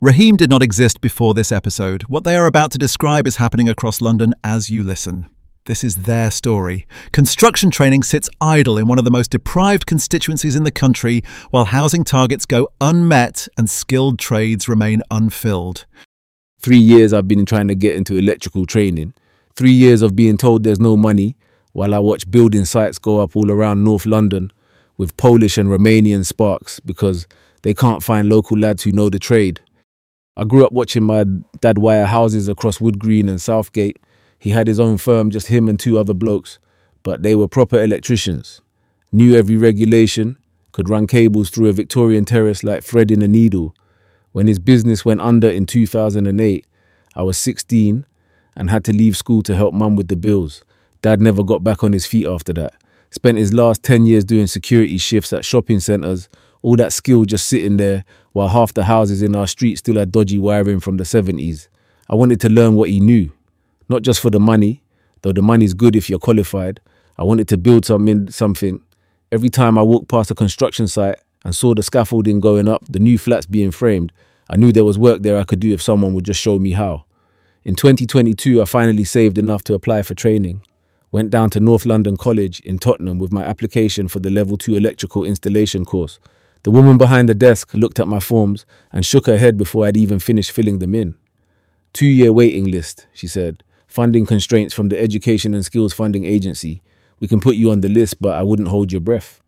Raheem did not exist before this episode. What they are about to describe is happening across London as you listen. This is their story. Construction training sits idle in one of the most deprived constituencies in the country, while housing targets go unmet and skilled trades remain unfilled. 3 years I've been trying to get into electrical training. 3 years of being told there's no money, while I watch building sites go up all around North London with Polish and Romanian sparks because they can't find local lads who know the trade. I grew up watching my dad wire houses across Wood Green and Southgate. He had his own firm, just him and 2 other blokes, but they were proper electricians. Knew every regulation, could run cables through a Victorian terrace like threading a needle. When his business went under in 2008, I was 16 and had to leave school to help mum with the bills. Dad never got back on his feet after that. Spent his last 10 years doing security shifts at shopping centres, all that skill just sitting there while half the houses in our street still had dodgy wiring from the 70s. I wanted to learn what he knew, not just for the money, though the money's good if you're qualified. I wanted to build something. Every time I walked past a construction site and saw the scaffolding going up, the new flats being framed, I knew there was work there I could do if someone would just show me how. In 2022, I finally saved enough to apply for training. Went down to North London College in Tottenham with my application for the Level 2 electrical installation course. The woman behind the desk looked at my forms and shook her head before I'd even finished filling them in. 2-year waiting list, she said. Funding constraints from the Education and Skills Funding Agency. We can put you on the list, but I wouldn't hold your breath.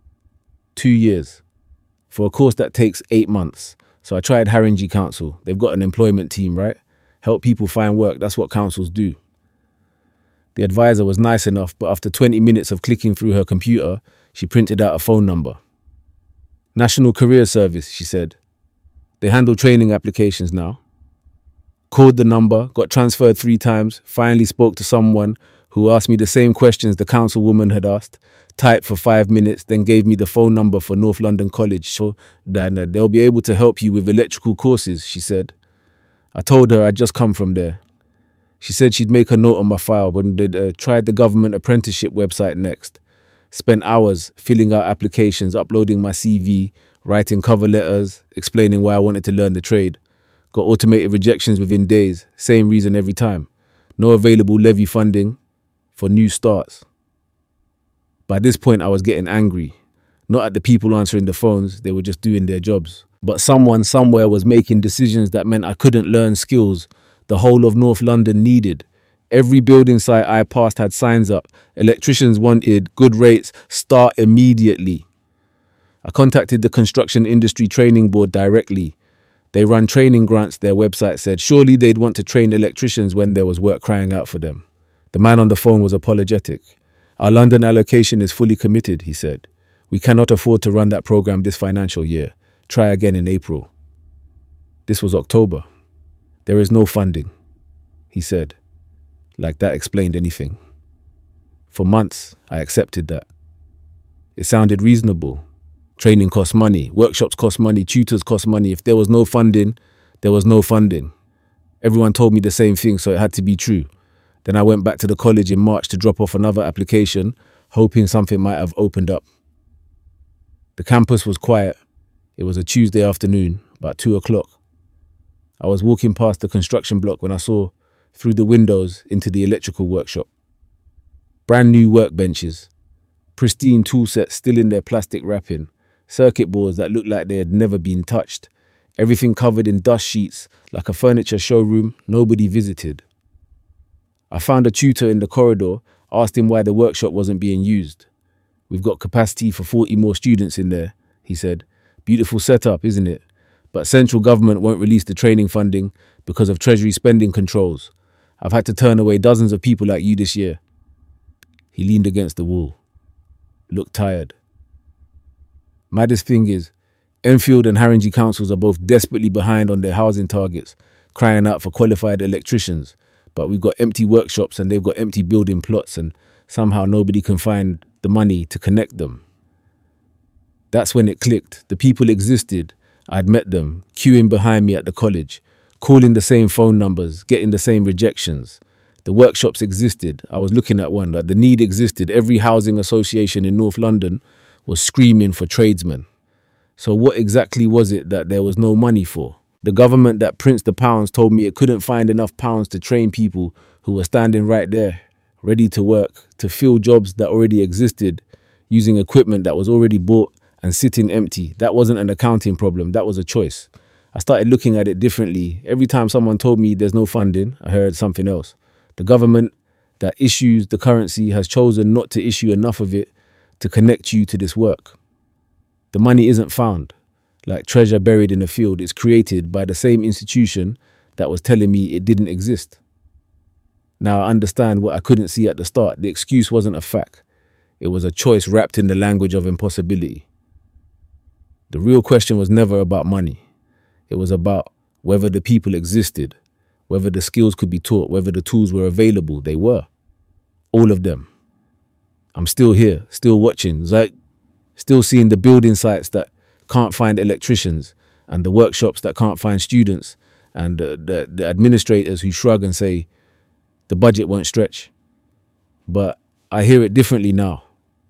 2 years. For a course that takes 8 months. So I tried Haringey Council. They've got an employment team, right? Help people find work. That's what councils do. The advisor was nice enough, but after 20 minutes of clicking through her computer, she printed out a phone number. National Career Service, she said. They handle training applications now. Called the number, got transferred 3 times, finally spoke to someone who asked me the same questions the councilwoman had asked, typed for 5 minutes, then gave me the phone number for North London College so that they'll be able to help you with electrical courses, she said. I told her I'd just come from there. She said she'd make a note on my file when they'd tried the government apprenticeship website next. Spent hours filling out applications, uploading my CV, writing cover letters, explaining why I wanted to learn the trade. Got automated rejections within days, same reason every time. No available levy funding for new starts. By this point, I was getting angry. Not at the people answering the phones, they were just doing their jobs. But someone somewhere was making decisions that meant I couldn't learn skills the whole of North London needed. Every building site I passed had signs up. Electricians wanted good rates, start immediately. I contacted the Construction Industry Training Board directly. They run training grants, their website said. Surely they'd want to train electricians when there was work crying out for them. The man on the phone was apologetic. Our London allocation is fully committed, he said. We cannot afford to run that program this financial year. Try again in April. This was October. There is no funding, he said. Like that explained anything. For months, I accepted that. It sounded reasonable. Training costs money, workshops cost money, tutors cost money. If there was no funding, there was no funding. Everyone told me the same thing, so it had to be true. Then I went back to the college in March to drop off another application, hoping something might have opened up. The campus was quiet. It was a Tuesday afternoon, about 2 o'clock. I was walking past the construction block when I saw through the windows into the electrical workshop. Brand new workbenches, pristine tool sets still in their plastic wrapping, circuit boards that looked like they had never been touched, everything covered in dust sheets like a furniture showroom nobody visited. I found a tutor in the corridor, asked him why the workshop wasn't being used. We've got capacity for 40 more students in there, he said. Beautiful setup, isn't it? But central government won't release the training funding because of Treasury spending controls. I've had to turn away dozens of people like you this year. He leaned against the wall, looked tired. Maddest thing is, Enfield and Haringey councils are both desperately behind on their housing targets, crying out for qualified electricians. But we've got empty workshops and they've got empty building plots and somehow nobody can find the money to connect them. That's when it clicked. The people existed. I'd met them, queuing behind me at the college, calling the same phone numbers, getting the same rejections. The workshops existed. I was looking at one, that the need existed. Every housing association in North London was screaming for tradesmen. So what exactly was it that there was no money for? The government that prints the pounds told me it couldn't find enough pounds to train people who were standing right there, ready to work, to fill jobs that already existed, using equipment that was already bought and sitting empty. That wasn't an accounting problem, that was a choice. I started looking at it differently. Every time someone told me there's no funding, I heard something else. The government that issues the currency has chosen not to issue enough of it to connect you to this work. The money isn't found like treasure buried in a field. It's created by the same institution that was telling me it didn't exist. Now I understand what I couldn't see at the start. The excuse wasn't a fact. It was a choice wrapped in the language of impossibility. The real question was never about money. It was about whether the people existed, whether the skills could be taught, whether the tools were available. They were. All of them. I'm still here, still watching, still seeing the building sites that can't find electricians and the workshops that can't find students and the administrators who shrug and say the budget won't stretch. But I hear it differently now.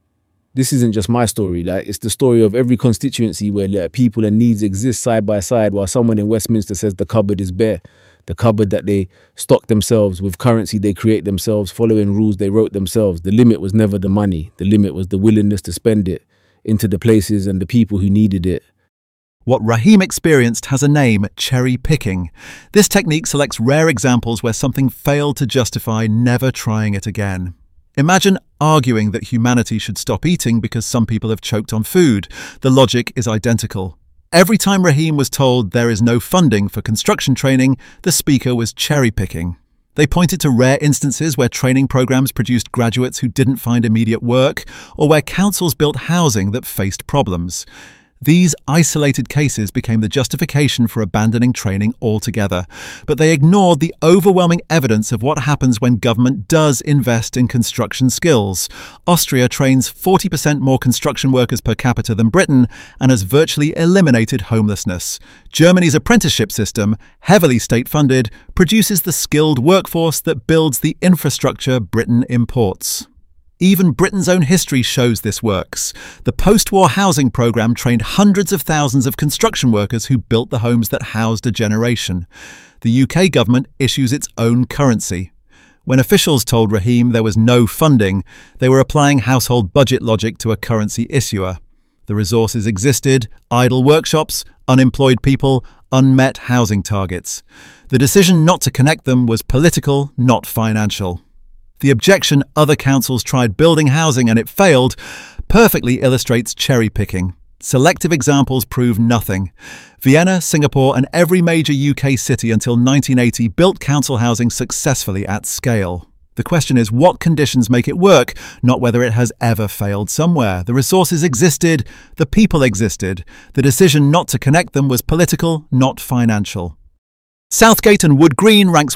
This isn't just my story. It's the story of every constituency where people and needs exist side by side while someone in Westminster says the cupboard is bare. The cupboard that they stock themselves with currency they create themselves, following rules they wrote themselves. The limit was never the money. The limit was the willingness to spend it into the places and the people who needed it. What Raheem experienced has a name: cherry picking. This technique selects rare examples where something failed to justify never trying it again. Imagine arguing that humanity should stop eating because some people have choked on food. The logic is identical. Every time Raheem was told there is no funding for construction training, the speaker was cherry-picking. They pointed to rare instances where training programs produced graduates who didn't find immediate work, or where councils built housing that faced problems. These isolated cases became the justification for abandoning training altogether, but they ignored the overwhelming evidence of what happens when government does invest in construction skills. Austria trains 40% more construction workers per capita than Britain and has virtually eliminated homelessness. Germany's apprenticeship system, heavily state-funded, produces the skilled workforce that builds the infrastructure Britain imports. Even Britain's own history shows this works. The post-war housing programme trained hundreds of thousands of construction workers who built the homes that housed a generation. The UK government issues its own currency. When officials told Raheem there was no funding, they were applying household budget logic to a currency issuer. The resources existed: idle workshops, unemployed people, unmet housing targets. The decision not to connect them was political, not financial. The objection other councils tried building housing and it failed perfectly illustrates cherry-picking. Selective examples prove nothing. Vienna, Singapore, and every major UK city until 1980 built council housing successfully at scale. The question is what conditions make it work, not whether it has ever failed somewhere. The resources existed, the people existed. The decision not to connect them was political, not financial. Southgate and Wood Green ranks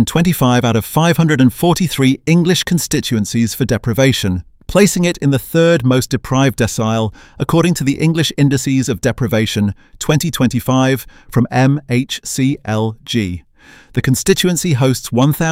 125 out of 543 English constituencies for deprivation, placing it in the third most deprived decile according to the English Indices of Deprivation 2025 from MHCLG. The constituency hosts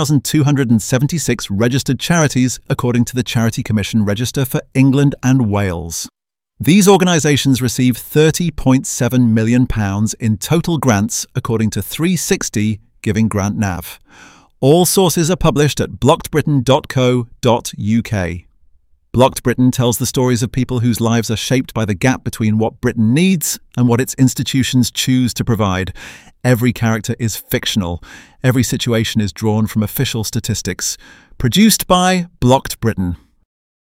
1,276 registered charities according to the Charity Commission Register for England and Wales. These organisations receive £30.7 million in total grants according to 360 Giving Grant Nav. All sources are published at blockedbritain.co.uk. Blocked Britain tells the stories of people whose lives are shaped by the gap between what Britain needs and what its institutions choose to provide. Every character is fictional. Every situation is drawn from official statistics. Produced by Blocked Britain.